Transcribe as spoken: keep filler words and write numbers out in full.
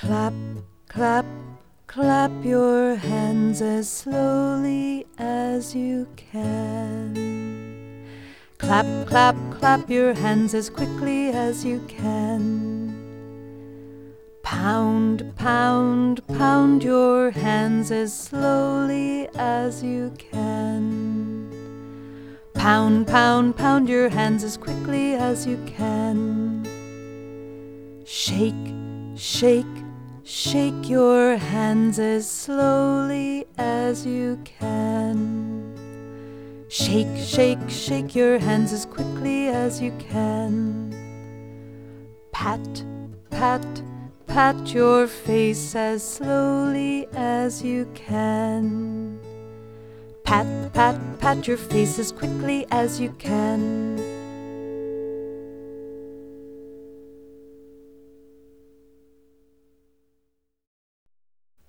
Clap, clap, clap your hands as slowly as you can. Clap, clap, clap your hands as quickly as you can. Pound, pound, pound your hands as slowly as you can. Pound, pound, pound your hands as quickly as you can. Shake, shake, shake your hands as slowly as you can. Shake, shake, shake your hands as quickly as you can. Pat, pat, pat your face as slowly as you can. Pat, pat, pat your face as quickly as you can.